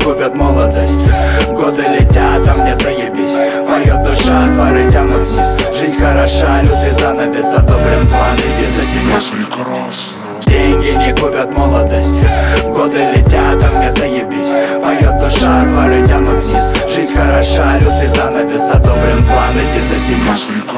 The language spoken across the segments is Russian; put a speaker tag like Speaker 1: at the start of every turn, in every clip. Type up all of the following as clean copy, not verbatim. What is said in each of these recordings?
Speaker 1: купят молодость. Годы летят, а мне заебись. Поет душа, дворы тянут вниз. Жизнь хороша, лютый занавес одобрен план, иди за тебя. Деньги не купят молодость. Годы летят, а мне заебись. Поет душа, дворы тянут вниз. Жизнь хороша, лютый занавес одобрен план, иди за тебя.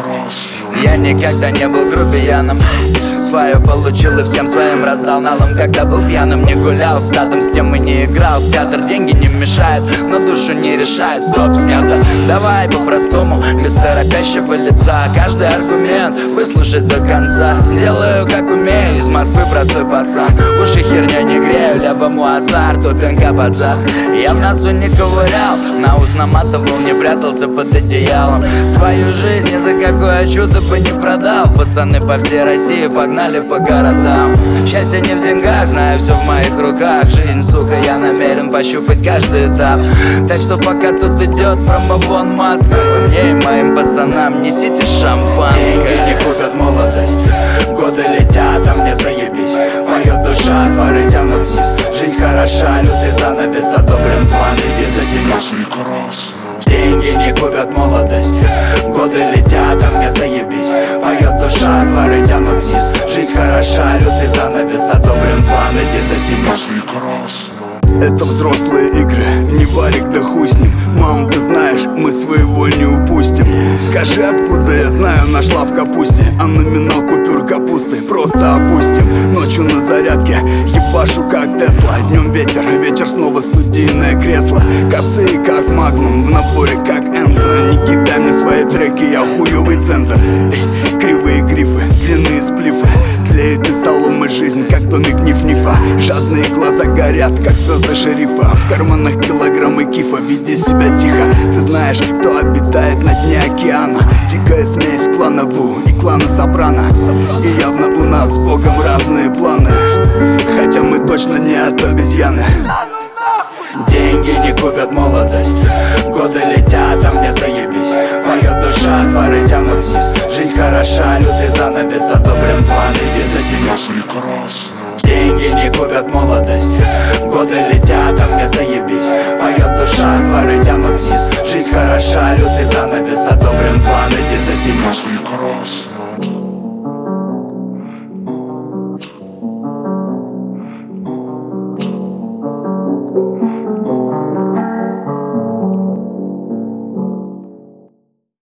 Speaker 2: Я никогда не был грубияном. Свое получил и всем своим раздал налом. Когда был пьяным, не гулял, стадом с тем и не играл. В театр деньги не мешают, но душу не решает. Стоп, снято, давай по-простому, без торопящего лица. Каждый аргумент выслушать до конца. Делаю как умею, из Москвы простой пацан. Уши херня не грею, левому азарту пинка под зад. Я в носу не ковырял, на ус наматывал, не прятался под одеялом. Свою жизнь ни за какое чудо бы не продал. Пацаны по всей России погнали по городам. Счастье не в деньгах, знаю, все в моих руках. Жизнь, сука, я намерен пощупать каждый этап. Так что пока тут идет промовон масса, мне и моим пацанам несите шампанское.
Speaker 1: Деньги не купят молодость. Годы летят, а мне заебись. Поет душа, дворы тянут вниз. Жизнь хороша, лютый занавес одобрен план, иди за тебя. Деньги не купят молодость. Годы летят, а мне заебись. Поет душа, дворы тянут вниз. Жизнь хороша, лютый занавес одобрен план, иди за тебя.
Speaker 3: Это взрослые игры, не варик, да хуй с ним. Мам, ты знаешь, мы своего не упустим. Скажи, откуда я знаю, нашла в капусте. А номинал купюр капусты просто опустим. Ночью на зарядке, ебашу как Тесла. Днем ветер, вечер снова студийное кресло. Косые как Магнум, в наборе как Энзо. Не кидай мне свои треки, я хуёвый цензор. Эй, кривые грифы, длинные сплифы. Тлеет из соломы жизнь, как домик Ниф-Нифа. Жадные глаза горят, как звезды шерифа. В карманах килограммы кифа, веди себя тихо. Ты знаешь, кто обитает на дне океана. Дикая смесь клана Ву и клана Сопрано. И явно у нас с Богом разные планы, хотя мы точно не от обезьяны.
Speaker 1: Деньги не купят молодость. Годы летят, а мне заебись. Поет душа, дворы тянут вниз.